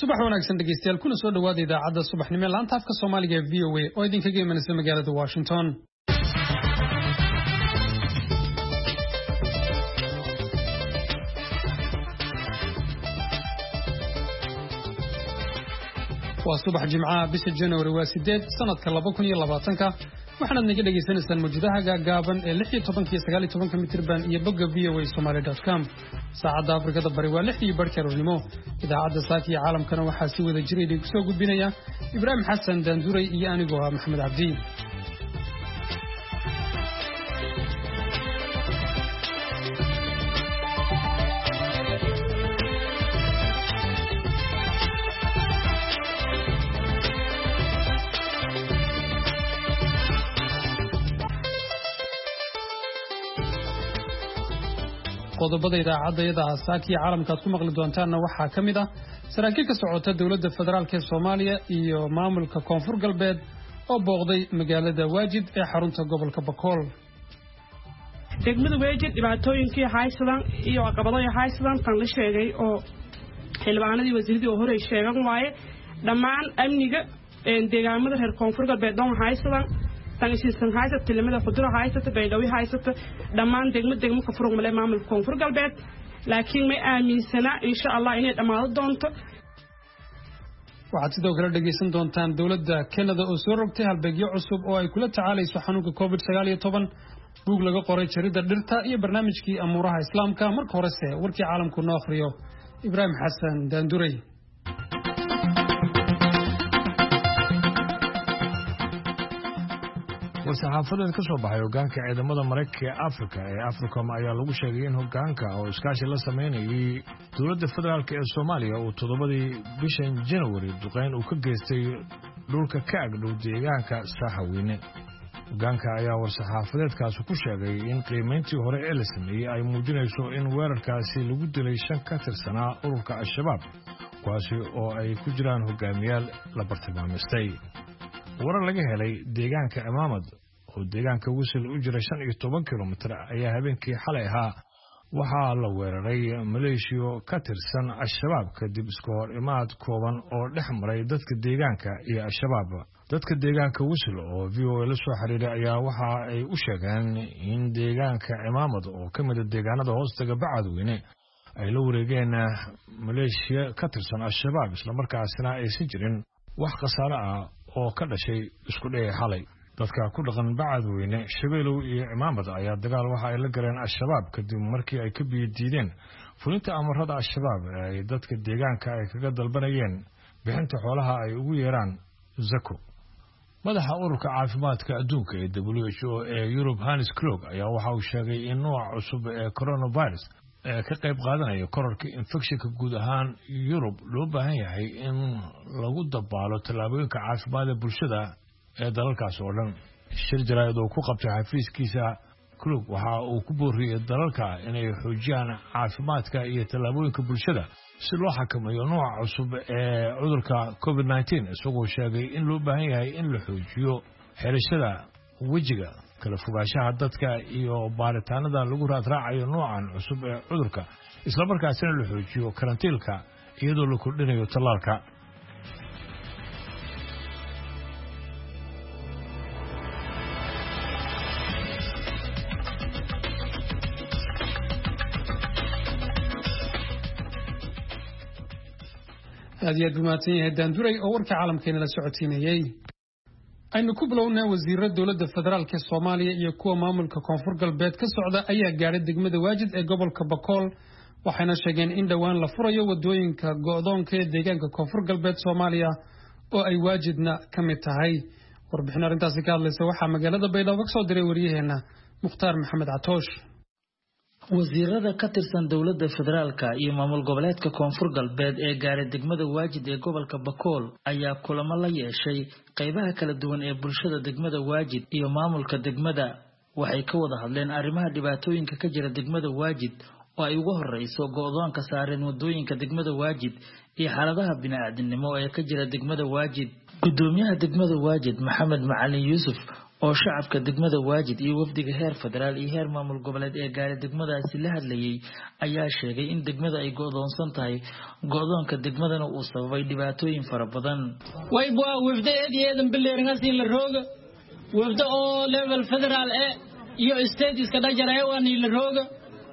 subax wanaagsan dhageystayaal kuna soo dhawaada idaacadda subaxnimo laanta afka Soomaaliga ee VOA oo idinkaga imanaysa magaalada Washington. waa subax Jimcaha bisha January waa 8 sanadka 2020 waxaad naga dhageysanaysaan mawjadaha gaaban ee 16 iyo 19 mitirban iyo bogga voasomali.com saacadda Afrikada Bari waa 6:00 aroornimo idaacadda saaka iyo caalamkana waxaa si wada jiray idinku soo gudbinaya Ibrahim Xasan Daanduray iyo anigoo Maxamed Cabdi qodobada idaacadda saaki caalamka ku maqli doontaan waxa kamid ah saraakiil ka socota dawladda federaalka ee Soomaaliya iyo maamulka Koonfur Galbeed oo booqday magaalada Waajid ee xarunta gobolka Bakool. degmada Waajid dhibaatooyinkii haysadan iyo caqabadaha haysadan tan la sheegay oo xilbaanadii wasiiradii hore sheegan waaye dhammaan amniga deegaamada reer Koonfur Galbeed oo haysadan tansiisan hay'ad tilimada qudura hay'ad baydawi hay'ad dhamaan degmo ka furug male maamulka Koonfur Galbeed laakiin ma aaminsana insha Allah inay dhamaado doonto. waxaad sidoo kale dhageysan doontaan dawladda Canada oo soo rogtay halbeegyo cusub oo ay kula tacaalayso xanuunka COVID-19 buug laga qoray jaridda dhirta iyo barnaamijkii amuuraha islaamka marka horese warkii caalamku noo akhriyo Ibrahim Xasan Daanduray. saxaafadeed ka soo baxay hoggaanka ciidamada Mareykanka ee Afrika ee Africom ayaa lagu sheegay in hoggaanka oo iskaashi la sameynayay dawladda federaalka ee Soomaaliya uu 7 bishan January duqeyn uu ka geystay dhulka ka agdhow deegaanka Saxaweyne. hoggaanka ayaa war-saxaafadeedkaas ku sheegay in qiimeyntii hore ee la sameeyay ay muujinayso in weerarkaasi lagu dilay 5 ka tirsanaa ururka Al-Shabaab kuwaasi oo ay ku jiraan hogaamiyaal la bartilmaameystay. warar laga helay deegaanka Amaamad oo deegaanka Wisil u jira 15 kilomitir ayaa habeenkii xalay ahaa waxaa la weeraray maleeshiyo ka tirsan Al-Shabaab kadib iska hor imaad kooban oo dhex maray dadka deegaanka iyo Al-Shabaab. dadka deegaanka Wisil oo VOA la soo xiriiray ayaa waxa ay u sheegeen in deegaanka Amaamad oo kamid ah deegaanada hoostaga Bacadweyne ay la wareegeen maleeshiyo ka tirsan Al-Shabaab isla markaasina aysan jirin wax khasaare ah oo ka dhashay isku dhacay xalay. dadka ku dhaqan Bacadweyne Shabeelow iyo Imaamad ayaa dagaal waxa ay la galeen Al-Shabaab kadib markii ay ka biideen fulinta amarada Al-Shabaab ay dadka deegaanka ay kaga dalbanayeen bixinta xoolaha ay ugu yeeraan zako. madaxa ururka caafimaadka adduunka ee WHO ee Europe Hannes Klug ayaa waxa uu sheegay in nooc cusub ee coronavirus ka qayb qaadanaya kororka infekshanka guud ahaan Europe loo baahan yahay in lagu dabaalo tallaabooyinka caafimaad ee bulshada ee dalalkaas oo dhan. shir jaraa'id oo ku qabtay xafiiskiisa Klug waxa uu ku booriyay dalalka inay xoojiyaan caafimaadka iyo tallaabooyinka bulshada si loo xakameeyo nooca cusub ee cudurka COVID-19 isagoo sheegay in loo baahan yahay in la xoojiyo xirashada wajiga kala fogaanshaha dadka iyo baaritaanada lagu raadraacayo noocan cusub ee cudurka isla markaasina la xoojiyo karantiilka iyadoo la kordhinayo tallaalka. aad iyo aad u mahadsan yahay Daanduray oo warka caalamkeena la socodsiinayay. aynu ku bilownaa wasiirada dawladda federaalka ee Soomaaliya iyo kuwa maamulka Koonfur Galbeed ka socda ayaa gaaray degmada Waajid ee gobolka Bakool waxayna sheegeen in dhawaan la furayo wadooyinka go'doonka ee deegaanka Koonfur Galbeed Soomaaliya oo ay Waajidna ka mid tahay. warbixin arrintaasi ka hadlaysa waxaa magaalada Baydhabo ka soo diray wariyaheena Mukhtaar Maxamed Catoosh. wasiirada ka tirsan dawladda federaalka iyo maamul goboleedka Koonfur Galbeed ee gaaray degmada Waajid ee gobolka Bakool ayaa kulamo la yeeshay qaybaha kala duwan ee bulshada degmada Waajid iyo maamulka degmada. waxay ka wada hadleen arrimaha dhibaatooyinka ka jira degmada Waajid oo ay ugu horeyso go'doonka saareen wadooyinka degmada Waajid iyo xaaladaha bini'aadanimo ee ka jira degmada Waajid. gudoomiyaha degmada Waajid Maxamed Macalin Yuusuf oo shacabka degmada Waajid iyo wafdiga heer federaal iyo heer maamul goboleed ee gaaray degmadaasi la hadlayay ayaa sheegay in degmada ay go'doonsan tahay go'doonka degmadana uu sababay dhibaatooyin fara badan way baa wafdeedeedan bileeringasin la rooga wafda oo level federaal iyo state iska dhajaray waani la rooga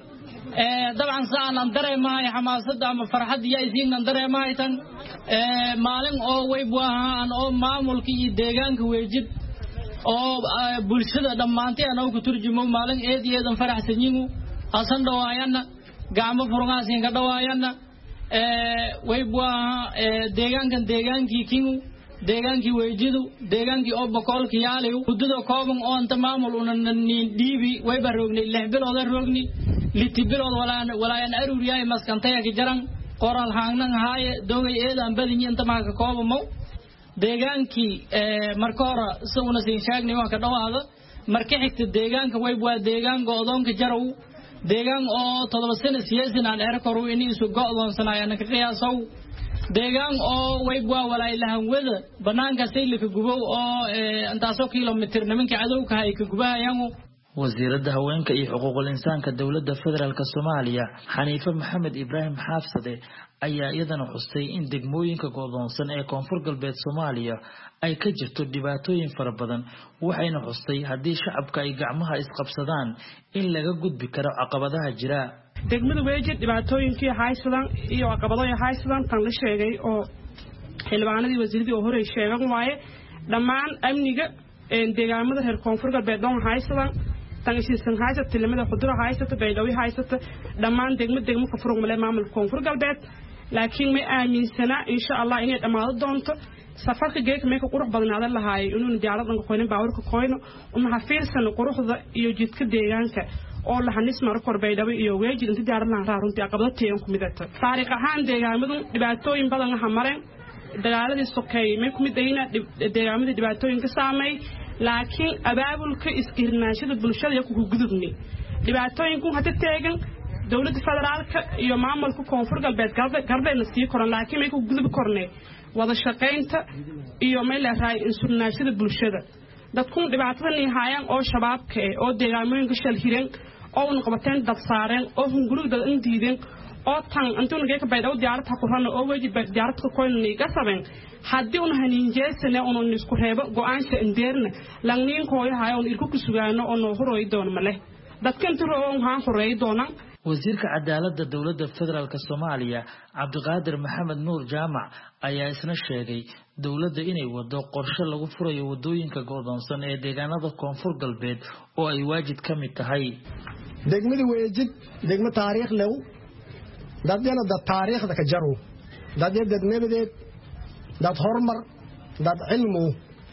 dabcan saan dareemahay xamaasada ama farxad iyo isiin dareemahay tan maalin oo way baahan oo maamulka iyo deegaanka Waajid oo bulshada dhamaantii aan ku turjumo maalin eedeedan faraxsan yihiin asan dhawaayana gacmo furnaasiin ka dhawaayana way baahan deegaankii kingu deegaankii Wajidu deegaankii oo boqolka yaalayo huddo kooban oo anta maamul una dhiibi way baroognay 6 bilood roogni liti bilood walaan aruuriyay maskantaya ka jaran qoral haangnan haaye doogay eedan badin inta ma ka koobamo deegaankii marka hore suuna siin sheegnay wax ka dhawaada marka xigta deegaanka way waa deegaan go'doonka jarow deegaan oo 7 sano siyaasin aan erkoro inii soo go'doonsanayaan ka qiyaasow deegaan oo way waa walaayahan wada banaanka saylka gubow oo intaasoo kiiloomitir nimanka cadowka ay ka gubayaan wasiirada haweenka iyo xuquuqul insaanka dawladda federaalka Soomaaliya Xaniifa Maxamed Ibrahim Xaafsade ayaa iyadana xustay in degmooyinka go'doonsan ee Koonfur Galbeed Soomaaliya ay ka jirto dhibaatooyin fara badan waxayna xustay hadii shacabka ay gacmaha isqabsadaan in laga gudbi karo caqabadaha jira degmada Waajid dhibaatooyinkii haysadan iyo caqabadaha haysadan tan la sheegay oo xilbaanadii wasiiradii oo hore sheegan waaye dhamaan amniga deegaamada reer Koonfur Galbeed oo haysadan tan ishiisan haysata tilmaamada xudura haysata Baydhabo haysata dhamaan degmo ka furug male maamulka Koonfur Galbeed laakiin ma aaminsana insha Allah inay dhamaado doonto safarka geek meeka qurux badnaada lahaay inuu diyaaradan qoynin baawarka qoyno uma hafiirsan quruxda iyo jidka deegaanka oo la hanis mar kor Baydhabo iyo Waajid inta diyaaradan raaruntii aqabadteen ku midata taariikh ahaan deegaamadu dhibaatooyin badan ha mareen dagaaladii sokay ma ku midayna deegaamada dhibaatooyin ka saamay laakiin abaabulka iskirnaashada bulshada ku gudubni dhibaatooyinku hadda taagan dawladda federaalka iyo maamulka Koonfur Galbeed garbeedna sii koran laakiin ay ku gudubi kornay wada shaqeynta iyo meel la raay insurnaashada bulshada dadku dhibaatadan ay hayaan oo shabaabka oo deegaamooyinka shal hireen oo un qabateen dad saareen oo hunguriga dad diideen oo tan antoon geeka Baydhabo diyaarad ku rano oo Waajid diyaarad ku qoynay ka sabeen haddii una haninjeesana una isku reebo go'aanka indeerna langniin kooyahay oo irku sugaano oo noo horooy doon male dadkan tiroo waxaan horeey doona wasiirka cadaaladda dawladda federaalka Soomaaliya Cabdiqaadir Maxamed Nuur Jaamac ayaa isna sheegay dawladda inay wado qorshe lagu furayo wadooyinka go'doonsan ee deegaanada Koonfur Galbeed oo ay Waajid ka mid tahay degmada Waajid degmo taariikh leh dadana dad taariikhda ka jaro dad nabadeed dad hormar dad cilmu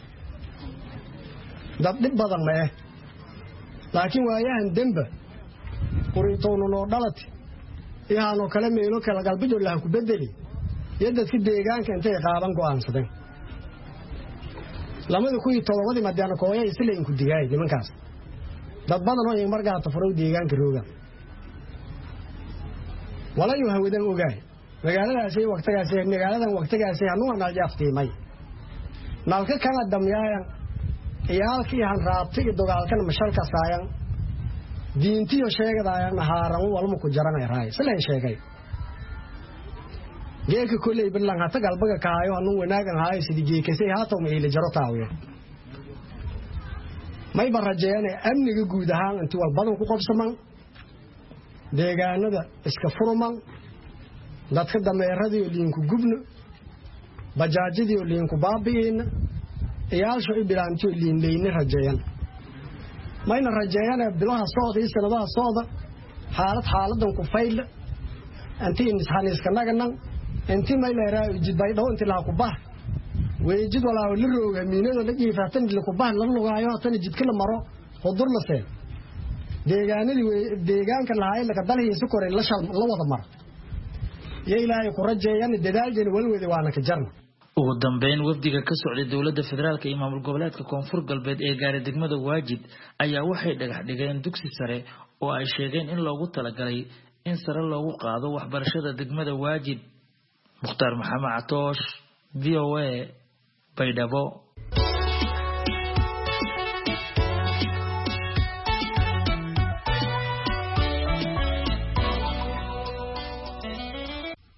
dad dib badan ma laakiin waayahan dambe qoriitoon oo dhalati iyaano kala meelo kala galbido la ku bedeli yadadka deegaanka intay qaadan go'aansadeen lamada ku toobadii madana kooyay isla in ku digay nimankaas dad badan oo ay markaa tafarow deegaanka rooga wala yu hawadan ogaay magaaladaasi waqtigaasi anu aan ajafteemay nalka kala damyaan iyaalkii han raabtay dagaalkan mashalka saayan diintiyo sheegadaayaan haaran walma ku jaranay raay sileen sheegay geeka kulay bilan hata galbaga kaayo anu wanaagan haay sidii geekasay haato ma ila jaro taawiyo may barajeene amniga guud ahaan intii wal badan ku qabsaman deegaanada iska furman dadka dameeradii liinku gubno bajaajidii liinku baabiina iyaalsho ibilaantii liin leeyna rajeeyan mayna rajeeyana bilaha socda iyo sanadaha socda xaaladan ku fayl antii nisxaniiska naganan intii may leeraa jidbay dhaw intii la ku bah Waajid walaa la rooga miinada la jiifatan la ku bah la lugaayo tan jidka la maro qodur la seen deegaanka lahaay la ka dalhiisa koray la shal la wada mar yeelay ku rajeeyaan dadaaljeena walwada waana ka jarna ugu dambeyn wafdiga ka socday dawladda federaalka iyo maamul goboleedka Koonfur Galbeed ee gaaray degmada Waajid ayaa waxay dhagax dhigeen dugsi sare oo ay sheegeen in loogu talagalay in sare loogu qaado waxbarashada degmada Waajid Mukhtaar Maxamed Catoosh VOA Baydhabo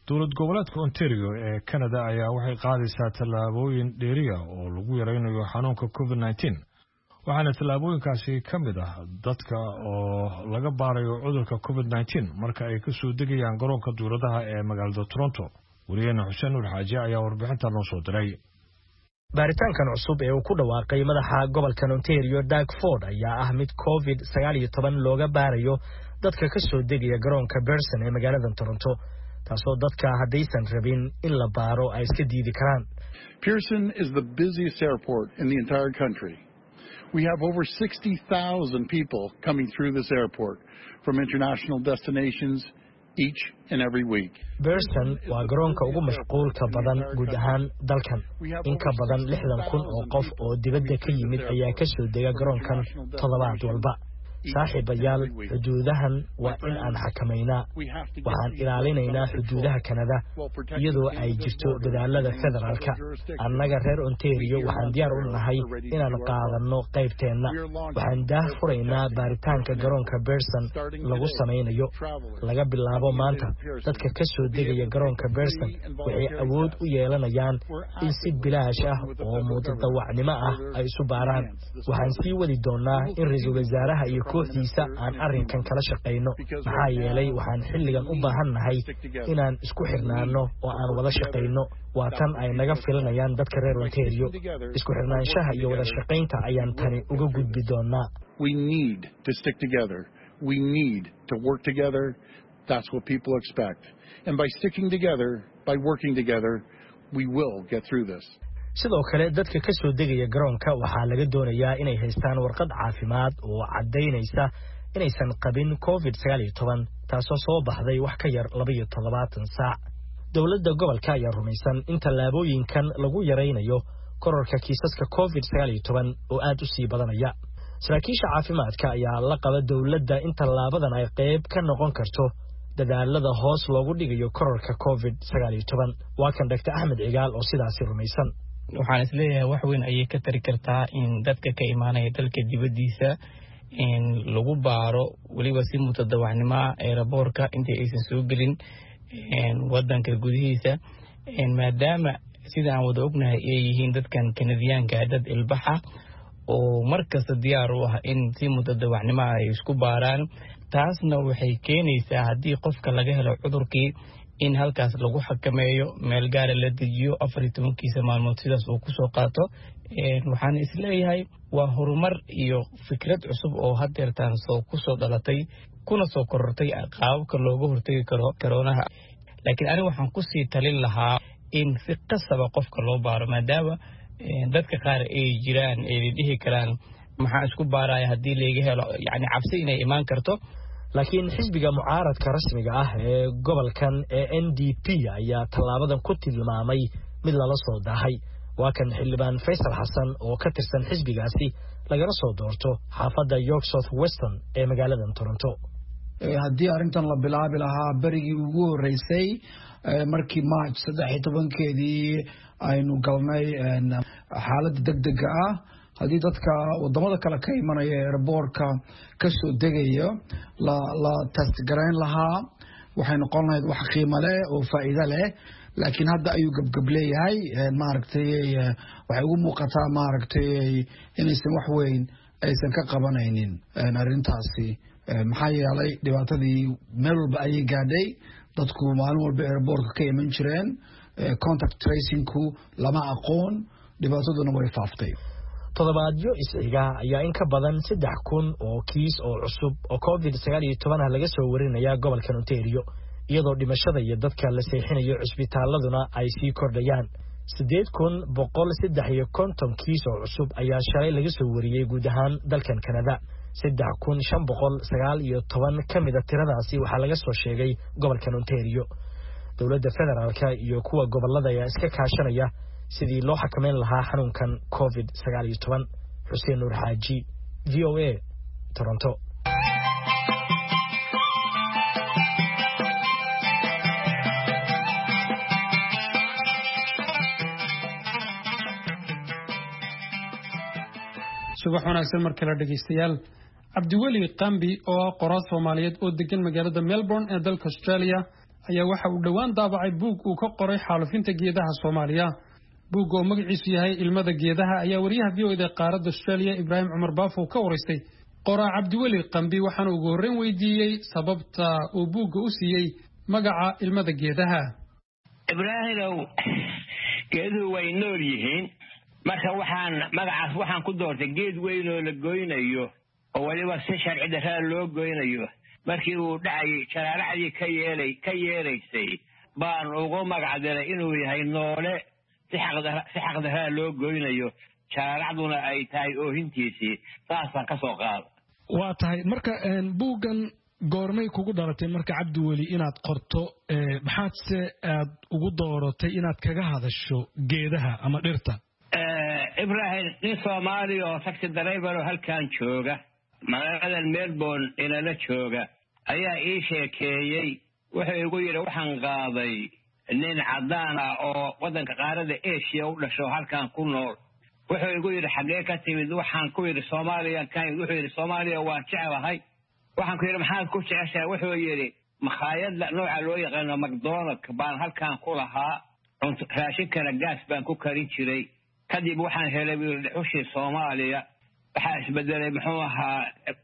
dowlad goboleedka Ontario ee Canada ayaa waxay qaadaysaa tallaabooyin dheeriya oo lagu yareynayo xanuunka COVID-19 waxaana tallaabooyinkaasi ka mid ah dadka oo laga baarayo cudurka COVID-19 marka ay ka soo degayaan garoonka duuradaha ee magaalada Toronto wariyana Xuseen Nuur Xaaji ayaa warbixinta noo soo diray baaritaankan cusub ee uu ku dhawaaqay madaxa gobolka Ontario Doug Ford ayaa ah mid COVID-19 looga baarayo dadka ka soo degaya garoonka Pearson ee magaalada Toronto taasoo dadka haddaysan rabin in la baaro ay iska diidi karaan. Pearson is the busiest airport in the entire country. We have over 60,000 people coming through this airport from international destinations each and every week. Pearson waa garoonka ugu mashquulka badan guud ahaan dalkan. In ka badan 60,000 oo qof oo dibadda ka yimid ayaa ka soo dega garoonkan toddobaad walba. saaxiibayaal xuduudahan waa in aan xakamaynaa waxaan ilaalinaynaa xuduudaha Canada iyadoo ay jirto dadaalada federaalka annaga reer Ontario waxaan diyaar u nahay inaan qaadano qaybteena waxaan daahfuraynaa baaritaanka garoonka Pearson lagu sameynayo laga bilaabo maanta dadka ka soo degaya garoonka Pearson waxay awood u yeelanayaan in si bilaash ah oo mutadawacnimo ah ay isu baaraan waxaan sii wadi doonaa in ra'iisul wasaaraha iyo kooxdiisa aan arrinkan kala shaqeyno maxaa yeelay waxaan xilligan u baahannahay inaan isku xirnaano oo aan wada shaqeyno waa tan ay naga filanayaan dadka reer Ontario isku xirnaanshaha iyo wada shaqeynta ayaan tani uga gudbi doonaa. We need to stick together. We need to work together. That's what people expect. And by sticking together, by working together, we will get through this. sidoo kale dadka ka soo degaya garoonka waxaa laga doonayaa inay haystaan warqad caafimaad oo cadeynaysa inaysan qabin COVID-19 taasoo soo baxday wax ka yar 27 saac. Dowladda gobolka ayaa rumaysan in tallaabooyinkan lagu yareynayo kororka kiisaska COVID-19 oo aad u sii badanaya. Saraakiisha caafimaadka ayaa la qaba dowladda in tallaabadan ay qayb ka noqon karto dadaalada hoos loogu dhigayo kororka COVID-19. Waa kan Dr. Axmed Cigaal oo sidaasi rumaysan. waxaan isleeyahay wax weyn ayay ka tari kartaa in dadka ka imaanaya dalka dibadiisa in lagu baaro waliba si mutadawacnimo airportka intii aysan soo gelin wadanka gudihiisa maadaama sida aan wada ognahay ay yihiin dadkan Canadianka dad ilbaxa oo markasta diyaar u ah in si mutadawacnimo ay isku baaraan taasna waxay keenaysaa haddii qofka laga helo cudurkii in halkaas lagu xakameeyo meel gaar ah la dejiyo 14 maalmood sidaas uu ku soo qaato waxaan isleeyahay waa horumar iyo fikrad cusub oo hadeertaan soo ku soo dhalatay kuna soo korortay qaababka looga hortagi karo corona laakiin ani waxaan ku sii talin lahaa in si qasab ah qofka loo baaro maadaama dadka qaar ay jiraan ay dhihi karaan maxaa isku baaraya haddii laga helo yani cabsi inay imaan karto. laakiin xisbiga mucaaradka rasmiga ah ee gobolkan ee NDP ayaa tallaabadan ku tilmaamay mid lala soo daahay waa kan xildhibaan Faisal Xasan oo ka tirsan xisbigaasi lagana soo doorto xaafadda York South Western ee magaalada Toronto. haddii arrintan la bilaabi lahaa berigii ugu horeysay markii March 13keedii aynu galnay xaaladda degdega ah haddii dadka wadamada kale ka imanaya airportka ka soo degaya la test gareyn lahaa waxay noqon lahayd wax qiimo leh oo faa'iido leh laakiin hadda ayuu gabgab leeyahay maaragtay waxay ugu muuqataa maaragtay inaysan wax weyn aysan ka qabanaynin arrintaasi maxaa yeelay dhibaatadii meel walba ayay gaadhay dadku maalin walba airportka ka iman jireen contact tracingku lama aqoon dhibaataduna way faaftay. toddobaadyo isxiga ayaa in ka badan 3,000 oo kiis oo cusub oo COVID-19 laga soo warinaya gobolka Ontario iyadoo dhimashada iyo dadka la seexinayo cisbitaaladuna ay sii kordhayaan 8,153 kiis oo cusub ayaa shalay laga soo wariyay guud ahaan dalkan Canada 3,519 kamid ah tiradaasi waxaa laga soo sheegay gobolka Ontario. dowladda federaalka iyo kuwa gobolada ayaa iska kaashanaya sidii loo xakameyn lahaa xanuunkan COVID-19. Xuseen Nuur Xaaji, VOA, Toronto. subax wanaagsan markii la dhageystayaal cabdiweli qambi oo qoraal Soomaaliyeed oo degan magaalada Melbourne ee dalka Australia ayaa waxa uu dhowaan daabacay buug uu ka qoray xaalufinta geedaha Soomaaliya. buugga oo magaciisu yahay Ilmada Geedaha ayaa wariyaha VOAda qaaradda Australia Ibrahim Cumar Baafo ka waraystay qoraa Cabdiweli Qambi waxaana ugu horreyn weydiiyey sababta uu buugga u siiyey magaca Ilmada Geedaha. Ibrahim geeduhu way nool yihiin marka magacaas waxaan ku doortay geed weyn oo la gooynayo oo waliba si sharci darrada loo gooynayo markii uu dhacay jaraaracdii ka yeeraysay baan ugu magacdaray inuu yahay noole si xaq darrada loo gooynayo jaraaracduna ay tahay oohintiisii saasaan ka soo qaado. waa tahay marka buuggan goormay kugu dhalatay marka Cabdiweli inaad qorto maxaad se aad ugu dooratay inaad kaga hadasho geedaha ama dhirta? Ibrahim nin Soomaali oo taxi driver oo halkaan jooga magaalada Melbourne inala jooga ayaa ii sheekeeyay wuxuu igu yiri waxaan qaaday nin cadaan ah oo wadanka qaaradda Asia u dhasho halkaan ku nool wuxuu igu yiri xagee ka timid waxaan ku yiri Soomaaliya wuxuu yiri Soomaaliya waan jecelahay waxaan ku yiri maxaad ku jeceshahay wuxuu yiri makhaayadda nooca loo yaqaan McDonald's baan halkaan ku lahaa raashinkana gaas baan ku karin jiray kadib waxaan helay dhuxushii Soomaaliya waxa isbedelay muxuu ahaa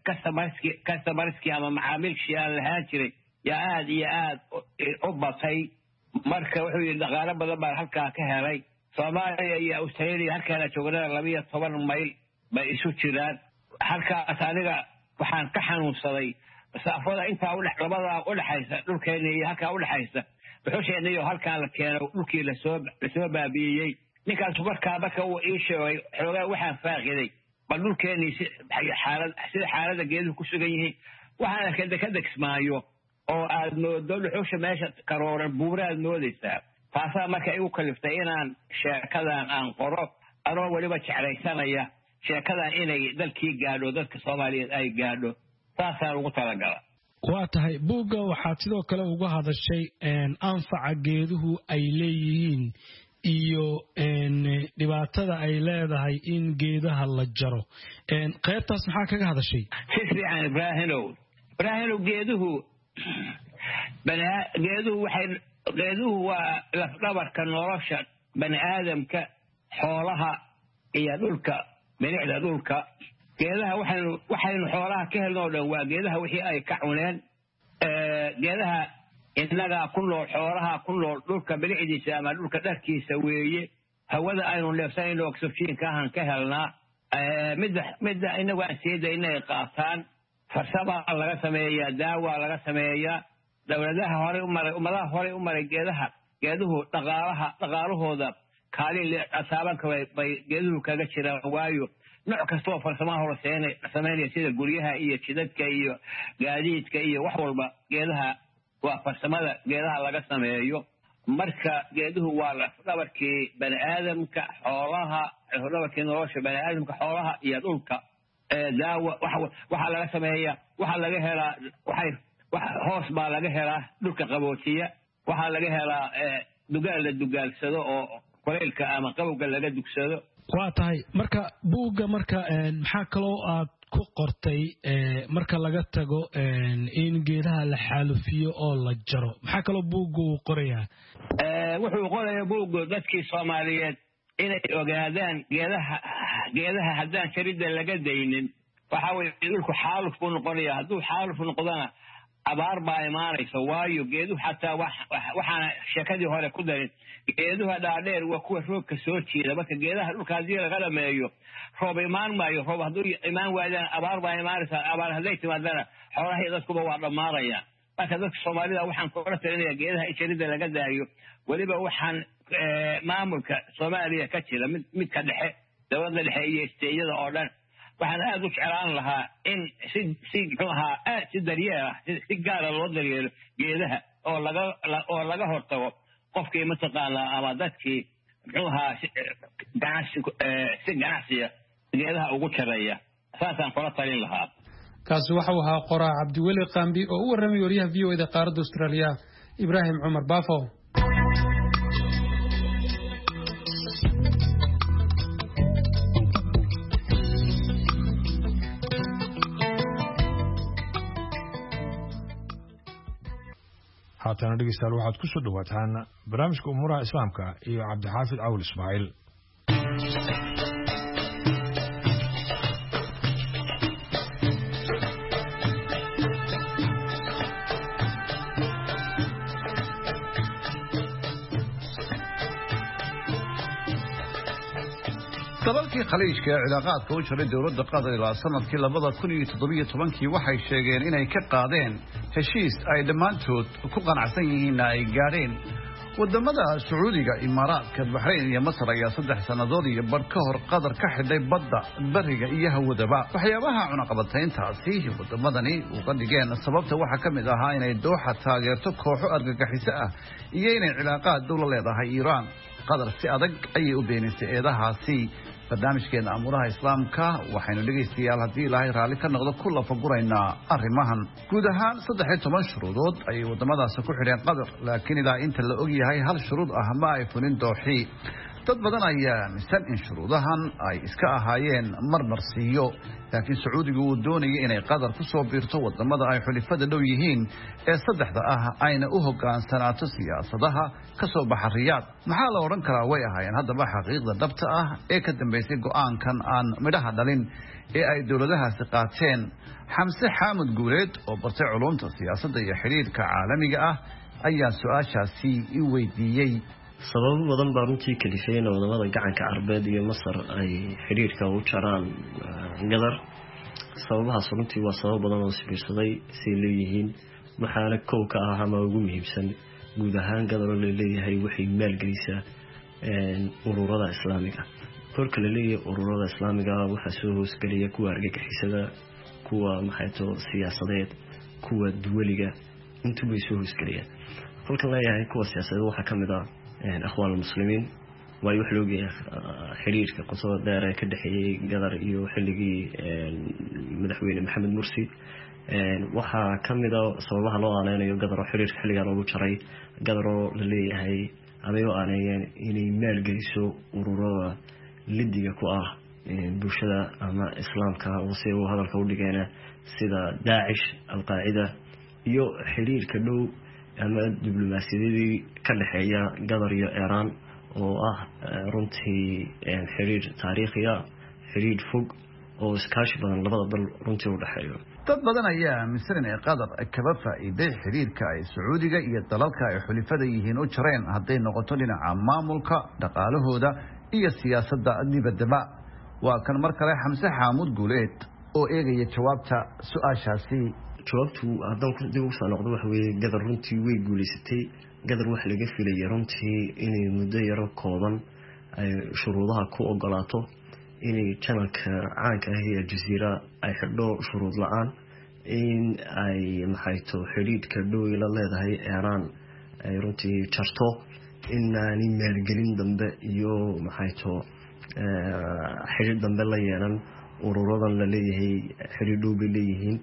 customerski ama macaamiilkii aan lahaan jiray yaa aad iyo aad u batay marka wuxuu yiri dhaqaale badan baan halkaa ka helay Soomaaliya iyo Australia halkaana joognaa 12 mayl bay isu jiraan halkaas aniga waxaan ka xanuunsaday masaafada intaa labada u dhaxaysa dhulkeena iyo halkaa u dhaxaysa dhuxusheena iyo halkaan la keeno dhulkii la soo baabiyay ninkaas marka uu ii sheegay xoogaa waxaan faaqiday bal dhulkeeni sida xaaladda geeduhu ku sugan yihiin waxaan arkay ka degsmaayo oo aad moodo dhuxusha meesha karooran buuraad moodaysaa taasaa marka igu kaliftay inaan sheekadan aan qoro anoo waliba jeclaysanaya sheekadan inay dalkii gaadho dadka Soomaaliyeed ay gaadho saasaan ugu talagala. waa tahay buugga waxaad sidoo kale uga hadashay anfaca geeduhu ay leeyihiin iyo dhibaatada ay leedahay in geedaha la jaro qaybtaas maxaa kaga hadashay? si fiican Ibrahim geeduhu waa lafdhabarka nolosha bani aadamka xoolaha iyo dhulka bilicda dhulka geedaha waxaynu xoolaha ka helnoo dhan waa geedaha wixii ay ka cuneen geedaha innaga ku nool xoolaha ku nool dhulka bilicdiisa ama dhulka dharkiisa weeye hawada aynu neefsanayno oxygen-ka aan ka helnaa midda inagu aan siidayna ay qaataan farsama laga sameeyaa daawa laga sameeyaa dawladaha hore ummadaha hore u maray geeduhu dhaqaalahooda kaalin asaabanka bay geeduhu kaga jiraan waayo nooc kastoo farsamaha hore sameynaya sida guryaha iyo jidadka iyo gaadiidka iyo wax walba geedaha waa farsamada geedaha laga sameeyo marka geeduhu waa lafdhabarkii bani aadamka xoolaha lafdhabarkii nolosha bani aadamka xoolaha iyo dhulka daawa waxa laga sameeyaa waxa laga helaa hoos baa laga helaa dhulka qaboojiya waxa laga helaa dugaal la dugaalsado oo kuleylka ama qabowga laga dugsado. waa tahay marka buugga maxaa kaloo aad ku qortay marka laga tago in geedaha la xaalufiyo oo la jaro maxaa kaloo buugga uu qorayaa? wuxuu qorayaa buugga dadkii Soomaaliyeed inay ogaadaan geedaha haddaan jaridda laga daynin waxa weeye dhulku xaaluf buu noqonaya hadduu xaaluf noqdana abaar baa imaanaysa waayo geeduhu xataa waxaana sheekadii hore ku darin geeduha dhaadheer waa kuwa roobka soo jiida marka geedaha dhulka haddii laga dhameeyo roob imaan maayo roob hadduu imaan waayana abaar baa imaanaysa abaar hadday timaadana xoolahii dadkuba waa dhammaanaya marka dadka Soomaalida waxaan kula talinayaa geedaha in jaridda laga daayo waliba waxaan maamulka Soomaaliya ka jira midka dhexe dawladda dhexe iyo isteeyada oo dhan waxaan aad u jeclaan lahaa in si muxuu ahaa si daryeel si gaar ah loo daryeelo geedaha oo laga hortago qofkii mataqaanaa ama dadkii muxuu ahaa si ganacsiga geedaha ugu jareeya saasaan kula talin lahaa. kaasi waxau ahaa qoraa Cabdiweli Qambi oo u warramay wariyaha VOAda qaaradda Australia Ibrahim Cumar Baafo. haatana dhegeystayaal waxaad ku soo dhawaataan barnaamijka umuuraha islaamka iyo cabdixaafid cawl ismaaciil. dalalkii khaliijka ee cilaaqaadka u jiray dowladda qatar ilaa sanadkii 2017 waxay sheegeen inay ka qaadeen heshiis ay dhammaantood ku qanacsan yihiin ay gaadheen wadamada Sacuudiga, Imaaraadka, Bahrayn iyo Masar ayaa 3 sanadood iyo bar ka hor qatar ka xidhay badda, bariga iyo hawadaba. waxyaabaha cunaqabatayntaasi wadamadani uga dhigeen sababta waxa ka mid ahaa inay Dooxa taageerto kooxo argagixiso ah iyo inay cilaaqaad dawlad leedahay Iiraan. qatar si adag ayay u beenisay eedahaasi. barnaamijkeena amuraha islaamka waxaynu dhegeystayaal haddii ilaahay raalli ka noqdo ku lafaguraynaa arrimahan. guud ahaan 13 shuruudood ayay wadamadaasi ku xidheen qatar, laakiin ilaa inta la og yahay hal shuruud ah ma ay fulin Dooxi. dad badan ayaa aaminsan in shuruudahan ay iska ahaayeen marmarsiiyo, laakiin Sacuudigu uu doonayay inay qatar ku soo biirto wadamada ay xulifada dhow yihiin ee saddexda ah ayna u hoggaansanaato siyaasadaha ka soo baxa Riyaad. maxaa la oran karaa way ahaayeen haddaba xaqiiqda dhabta ah ee ka dambeysay go'aankan aan midhaha dhalin ee ay dowladahaasi qaateen? Xamse Xaamud Guuleed oo bartay culumta siyaasadda iyo xiriirka caalamiga ah ayaa su'aashaasi i weydiiyey. sabab badan baa runtii kalifeen wadamada gacanka Carbeed iyo Masar ay xiriirka u jaraan Qatar. sababahaas runtii waa sabab badan oo isbiirsaday si leeyihiin waxaana kow ka ah ama ugu muhiimsan guud ahaan Qatar oo leeyahay waxay maalgelisaa ururada islaamiga. kolka la leeyahay ururada islaamiga waxa soo hoosgaliya kuwa argagixisada, kuwa maxayto siyaasadeed, kuwa duwaliga intuu way soo hoosgaliyaan. kolka la leeyahay kuwa siyaasadeed waxa kamid ah أخوان المسلمين ويحلقي حرير كقصة دائرة كدحي قدر يحلقي مدحوين محمد مرسي وحا كمدا صوبها الله أنا يقدر حرير حلقة أبو شري قدروا للي هي أبيو أنا يعني مال جيسو ورورا لدي كوا بوشدا أما إسلام كوصيو هذا الكود جينا سيدا داعش القاعدة يو حرير كلو أما دبلوماسية كلحية قدر يا إيران runtii xiriir taariikhi ah, xiriir fog oo iskaashi badan labada dal runtii u dhaxeeyo. dad badan ayaa aaminsan in qatar kaba faa'iiday xiriirka ay Sacuudiga iyo dalalka ay xulifada yihiin u jareen hadday noqoto dhinaca maamulka, dhaqaalahooda iyo siyaasadda dibadda. waa kan mar kale Xamse Xaamud Guuleed oo eegaya jawaabta su'aashaasi. jawaabtu haddaan ku dib u soo noqdo waxa weeye Qatar runtii way guuleysatay. Qatar wax laga filayay runtii inay muddo yar kooban ay shuruudaha ku ogolaato inay channelka caanka ah ee Jazeera ay xidho shuruud la'aan, in ay maxayto xiriirka dhow la leedahay Iran ay runtii jarto, in aanay maalgelin dambe iyo maxayto xiriir dambe la yeelan ururadan la leeyahay xiriir dhow bay leeyihiin.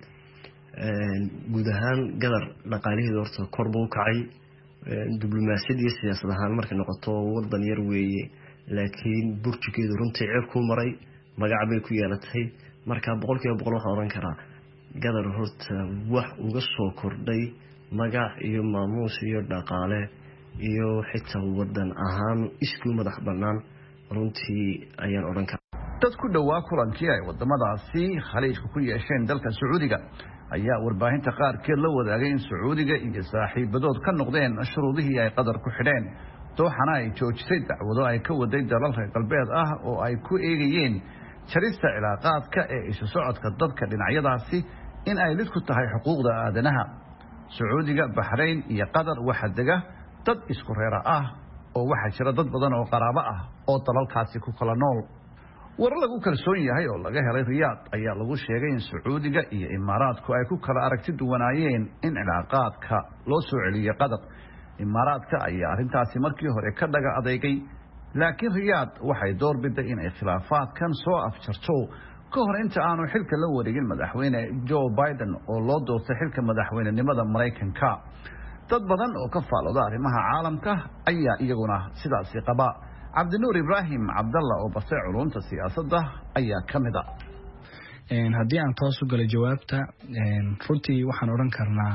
guud ahaan Qatar dhaqaalaheeda horta kor buu kacay. diblomaasiyadda iyo siyaasad ahaan markay noqoto wadan yar weeye, laakiin burjigeedu runtii ceeb ku maray, magac bay ku yeelatay. marka 100% waxa oran karaa Qatar horta wax uga soo kordhay magac iyo maamuus iyo dhaqaale iyo xitaa wadan ahaan isku madax banaan runtii ayaan oran karaa. dad ku dhawaa kulankii ay wadamadaasi khaliijku ku yeesheen dalka Sacuudiga ayaa warbaahinta qaarkeed la wadaagay in Sacuudiga iyo saaxiibadood ka noqdeen shuruudihii ay Qatar ku xidheen. Dooxana ay joojisay dacwado ay ka waday dalal reer galbeed ah oo ay ku eegayeen jarista cilaaqaadka ee isu socodka dadka dhinacyadaasi in ay lid ku tahay xuquuqda aadanaha. Sacuudiga, Bahrayn iyo Qatar waxa dega dad isku reer ah oo waxa jira dad badan oo qaraabo ah oo dalalkaasi ku kala nool. war lagu kalsoon yahay oo laga helay Riyaad ayaa lagu sheegay in Sacuudiga iyo Imaaraadku ay ku kala aragti duwanaayeen in cilaaqaadka loo soo celiyay Qatar. Imaaraadka ayaa arrintaasi markii hore ka dhaga adeegay, laakiin Riyaad waxay doorbiday in ay khilaafaadkan soo afjarto ka hor inta aanu xilka la wareegin madaxweyne Joe Biden oo loo doortay xilka madaxweynenimada Mareykanka. dad badan oo ka faalooda arrimaha caalamka ayaa iyaguna sidaasi qaba. Cabdinuur Ibraahim Cabdalla oo bartay culumta siyaasadda ayaa kamid ah. haddii aan toos u galo jawaabta runtii waxaan oran karnaa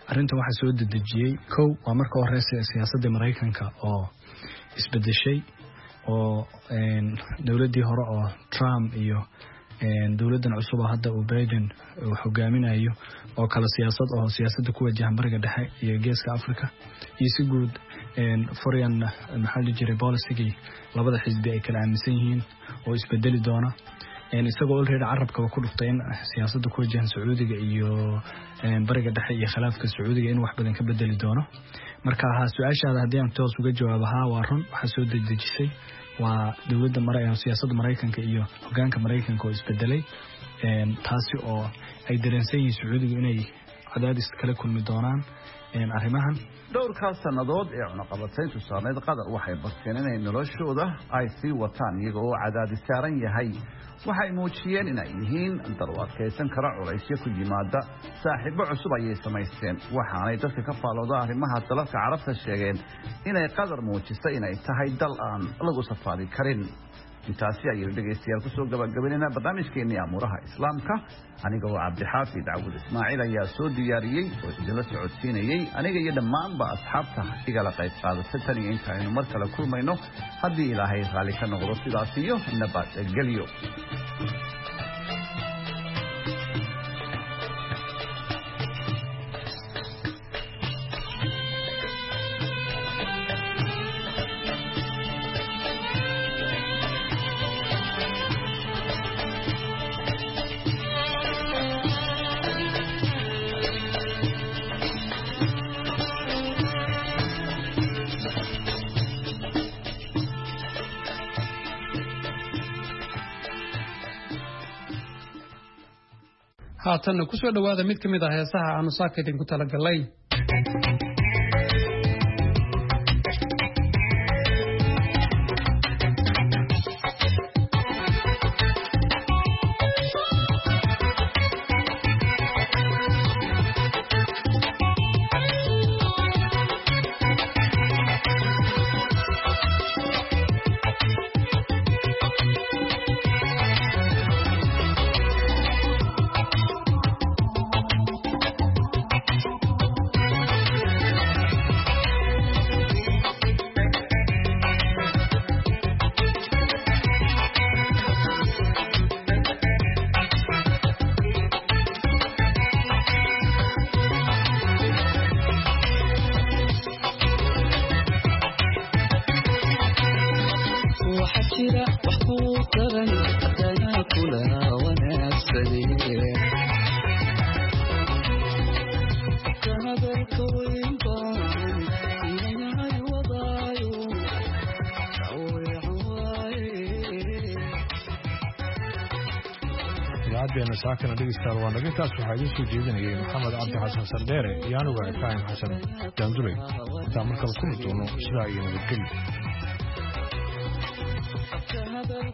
arrinta waxa soo dedejiyay kow waa marka horeysa siyaasadda Mareykanka oo isbedeshay oo dawladdii hore oo Trump iyo dawladdan cusub hadda oo Biden hogaaminayo oo kala siyaasadda ku wajahan bariga dhexe iyo geeska Afrika iyo si guud foreign maxalli jiray policy labada xisbi ay kala aaminsan yihiin oo isbedeli doona isagoo already carabka ku dhuftay in siyaasadda ku wajahan Sacuudiga iyo bariga dhexe iyo khilaafka Sacuudiga in wax badan ka bedeli doono marka su'aashaada haddii aan toos uga jawaabaha waa run waxa soo dedejisay waa dawladda siyaasadda Mareykanka iyo hoggaanka Mareykanka oo isbedelay taasi oo ay dareensan yihiin Sacuudiga inay cadaadis kala kulmi doonaan arrimahan dhowrka sanadood ee cunaqabatayntu saameyd Qatar waxay barteen inay noloshooda ay sii wataan iyaga oo cadaadis saaran yahay waxay muujiyeen inay yihiin darwaadkaysan kara culaysyo ku yimaada saaxiibo cusub ayay samaysteen waxaanay dadka ka faalooda arrimaha dalalka carabta sheegeen inay Qatar muujisay inay tahay dal aan lagu safaari karin intaasi ayay dhageystayaal ku soo gabagabeynaa barnaamijkeennii amuuraha islaamka aniga oo Cabdixaafid Daawud Ismaaciil ayaa soo diyaariyay oo idinla socodsiinayay aniga iyo dhammaanba asxaabta igala qayb qaadatay tan iyo inta aynu mar kale kulmayno haddii Ilaahay raali ka noqdo sidaas iyo nabadgelyo haatanna ku soo dhawaada mid ka mid ah heesaha aanu saaka idinku talagalay saakana dhegeystayaal waa nagintaas waxaa idiin soo jeedinayay Maxamed Cabdi Xasan Sandheere iyo anigu Ibrahim Xasan Daanduley intaa markaba ku doono sidaa iyo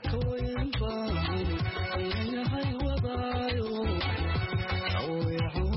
nabadgelyo